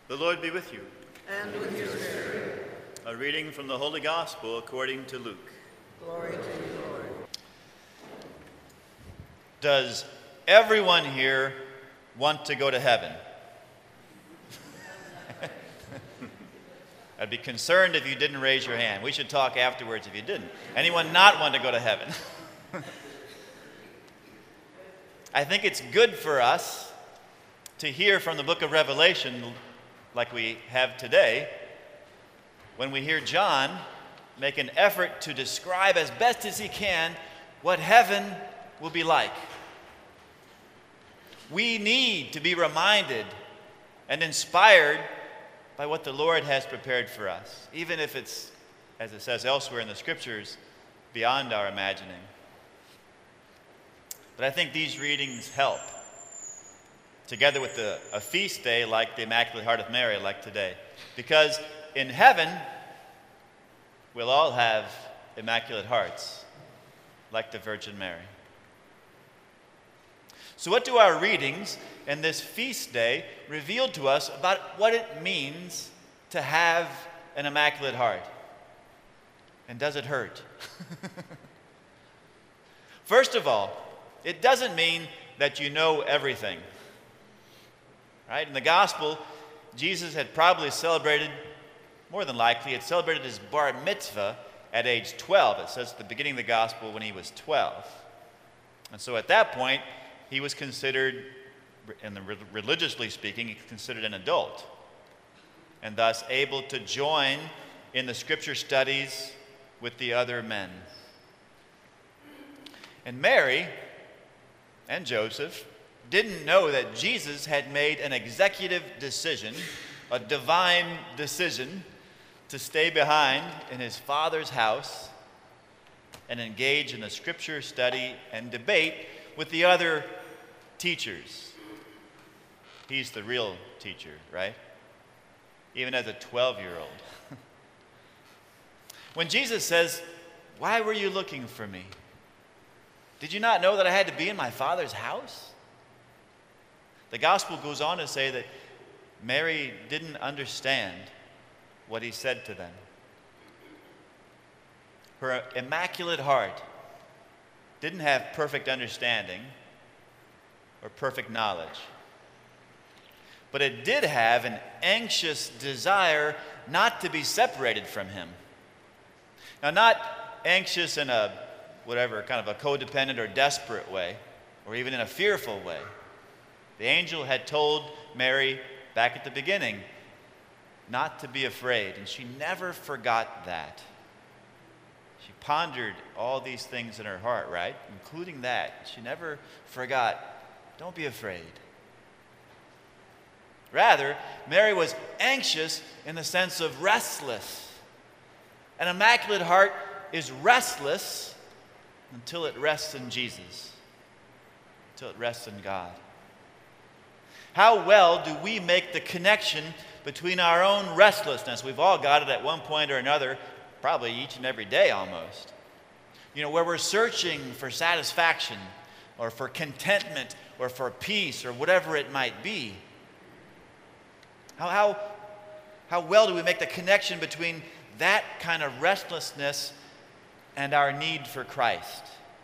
The Lord be with you. And with your spirit. A reading from the Holy Gospel according to Luke. Glory to you, Lord. Does everyone here want to go to heaven? I'd be concerned if you didn't raise your hand. We should talk afterwards if you didn't. Anyone not want to go to heaven? I think it's good for us to hear from the book of Revelation like we have today, when we hear John make an effort to describe as best as he can what heaven will be like. We need to be reminded and inspired by what the Lord has prepared for us, even if it's, as it says elsewhere in the Scriptures, beyond our imagining. But I think these readings help, together with a feast day like the Immaculate Heart of Mary, like today. Because in heaven, we'll all have immaculate hearts, like the Virgin Mary. So what do our readings and this feast day reveal to us about what it means to have an immaculate heart? And does it hurt? First of all, it doesn't mean that you know everything. Right? In the gospel, Jesus had probably celebrated, more than likely, had celebrated his bar mitzvah at age 12. It says at the beginning of the gospel when he was 12. And so at that point, he was considered, religiously speaking, he was considered an adult, and thus able to join in the scripture studies with the other men. And Mary and Joseph didn't know that Jesus had made an executive decision, a divine decision, to stay behind in his Father's house and engage in the scripture study and debate with the other teachers. He's the real teacher, right? Even as a 12-year-old. When Jesus says, "Why were you looking for me? Did you not know that I had to be in my Father's house?" The gospel goes on to say that Mary didn't understand what he said to them. Her immaculate heart didn't have perfect understanding or perfect knowledge, but it did have an anxious desire not to be separated from him. Now, not anxious in a whatever kind of a codependent or desperate way, or even in a fearful way. The angel had told Mary back at the beginning not to be afraid, and she never forgot that. She pondered all these things in her heart, right? Including that. She never forgot, don't be afraid. Rather, Mary was anxious in the sense of restless. An immaculate heart is restless until it rests in Jesus, until it rests in God. How well do we make the connection between our own restlessness? We've all got it at one point or another, probably each and every day almost. You know, where we're searching for satisfaction or for contentment or for peace or whatever it might be. How well do we make the connection between that kind of restlessness and our need for Christ?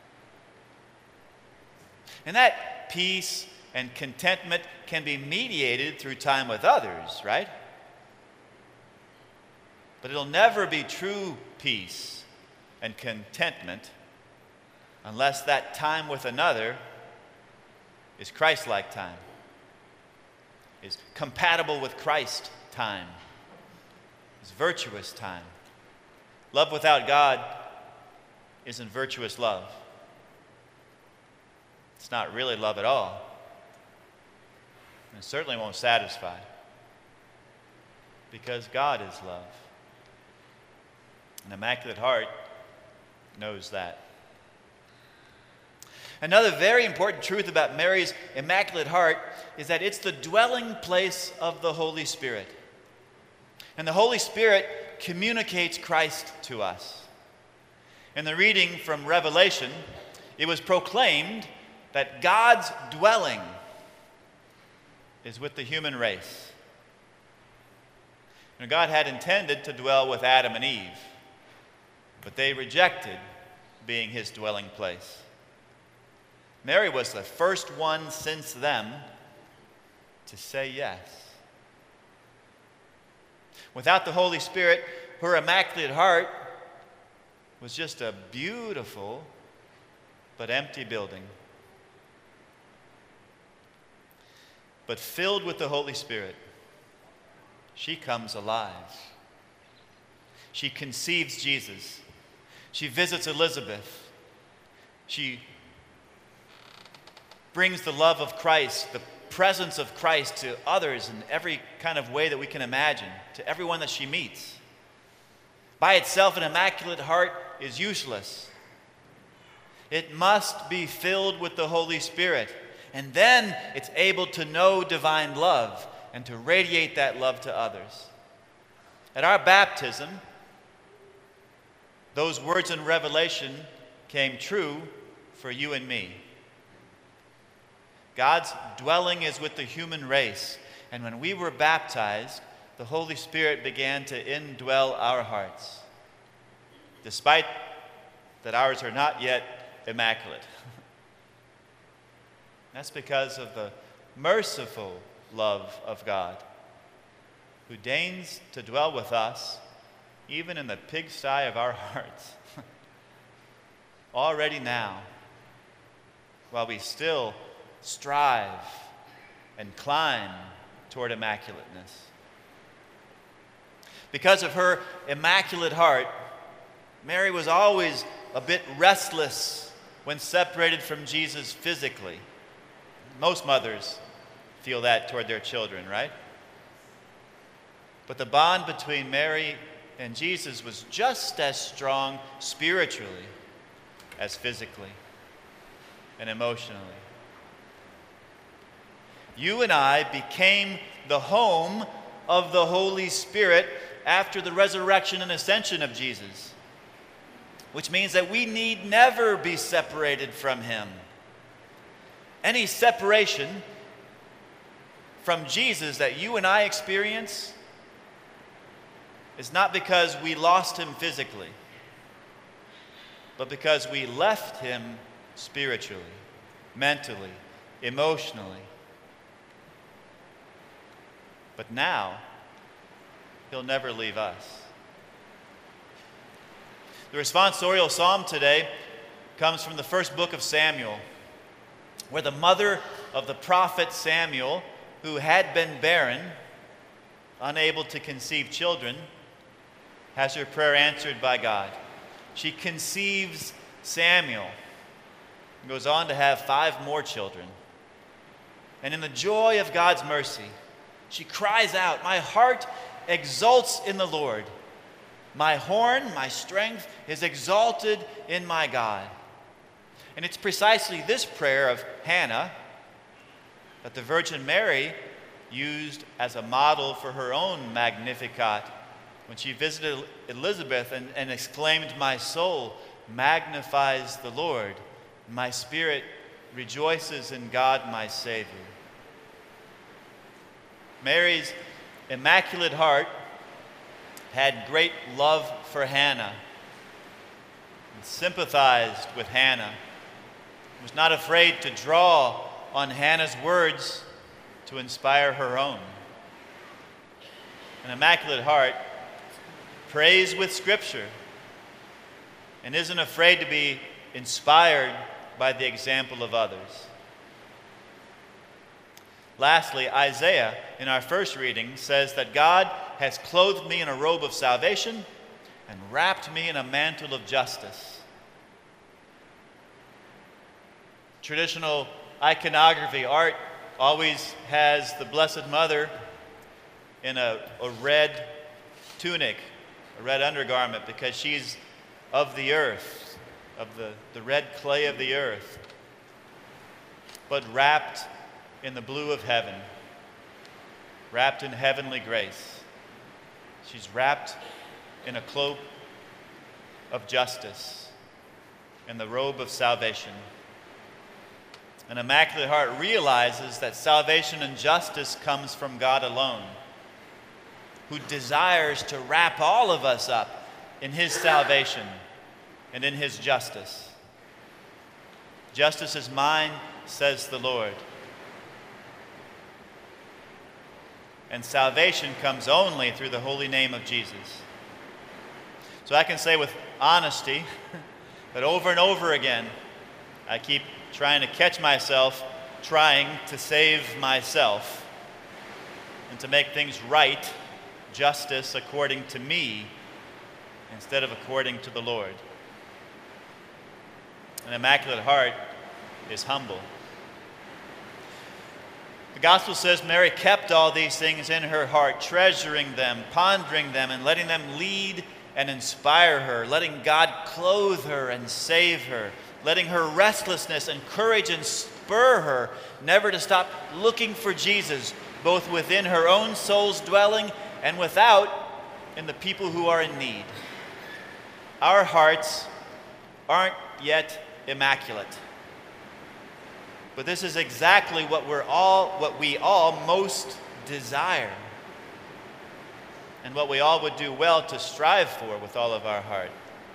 And that peace and contentment can be mediated through time with others, right? But it'll never be true peace and contentment unless that time with another is Christ-like time, is compatible with Christ time, is virtuous time. Love without God isn't virtuous love. It's not really love at all. And it certainly won't satisfy, because God is love. An immaculate heart knows that. Another very important truth about Mary's immaculate heart is that it's the dwelling place of the Holy Spirit. And the Holy Spirit communicates Christ to us. In the reading from Revelation, it was proclaimed that God's dwelling is with the human race. And God had intended to dwell with Adam and Eve, but they rejected being his dwelling place. Mary was the first one since them to say yes. Without the Holy Spirit, her immaculate heart was just a beautiful but empty building. But filled with the Holy Spirit, she comes alive. She conceives Jesus. She visits Elizabeth. She brings the love of Christ, the presence of Christ to others in every kind of way that we can imagine, to everyone that she meets. By itself, an immaculate heart is useless. It must be filled with the Holy Spirit, and then it's able to know divine love and to radiate that love to others. At our baptism, those words in Revelation came true for you and me. God's dwelling is with the human race, and when we were baptized, the Holy Spirit began to indwell our hearts, despite that ours are not yet immaculate. That's because of the merciful love of God, who deigns to dwell with us even in the pigsty of our hearts, already now, while we still strive and climb toward immaculateness. Because of her immaculate heart, Mary was always a bit restless when separated from Jesus physically. Most mothers feel that toward their children, right? But the bond between Mary and Jesus was just as strong spiritually as physically and emotionally. You and I became the home of the Holy Spirit after the resurrection and ascension of Jesus, which means that we need never be separated from him. Any separation from Jesus that you and I experience is not because we lost him physically, but because we left him spiritually, mentally, emotionally. But now, he'll never leave us. The responsorial psalm today comes from the first book of Samuel, where the mother of the prophet Samuel, who had been barren, unable to conceive children, has her prayer answered by God. She conceives Samuel and goes on to have 5 more children. And in the joy of God's mercy, she cries out, "My heart exults in the Lord. My horn, my strength, is exalted in my God." And it's precisely this prayer of Hannah that the Virgin Mary used as a model for her own Magnificat when she visited Elizabeth and exclaimed, "My soul magnifies the Lord. My spirit rejoices in God my Savior." Mary's immaculate heart had great love for Hannah and sympathized with Hannah. Was not afraid to draw on Hannah's words to inspire her own. An immaculate heart prays with Scripture and isn't afraid to be inspired by the example of others. Lastly, Isaiah, in our first reading, says that God has clothed me in a robe of salvation and wrapped me in a mantle of justice. Traditional iconography art always has the Blessed Mother in a red tunic, a red undergarment, because she's of the earth, of the red clay of the earth, but wrapped in the blue of heaven, wrapped in heavenly grace. She's wrapped in a cloak of justice and the robe of salvation. An immaculate heart realizes that salvation and justice comes from God alone. who desires to wrap all of us up in his salvation and in his justice. Justice is mine, says the Lord. And salvation comes only through the holy name of Jesus. So I can say with honesty that over and over again, I keep trying to catch myself trying to save myself and to make things right, justice according to me instead of according to the Lord. An immaculate heart is humble. The gospel says Mary kept all these things in her heart, treasuring them, pondering them, and letting them lead and inspire her, letting God clothe her and save her, letting her restlessness encourage and spur her never to stop looking for Jesus, both within her own soul's dwelling and without in the people who are in need. Our hearts aren't yet immaculate. But this is exactly what we all most desire, and what we all would do well to strive for with all of our heart.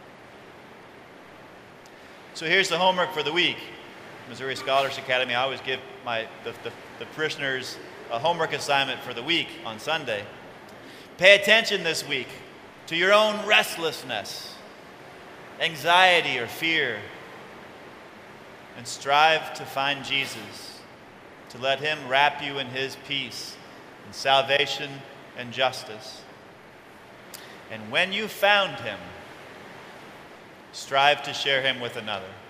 So here's the homework for the week. Missouri Scholars Academy, I always give the parishioners a homework assignment for the week on Sunday. Pay attention this week to your own restlessness, anxiety, or fear, and strive to find Jesus, to let him wrap you in his peace and salvation and justice. And when you found him, strive to share him with another.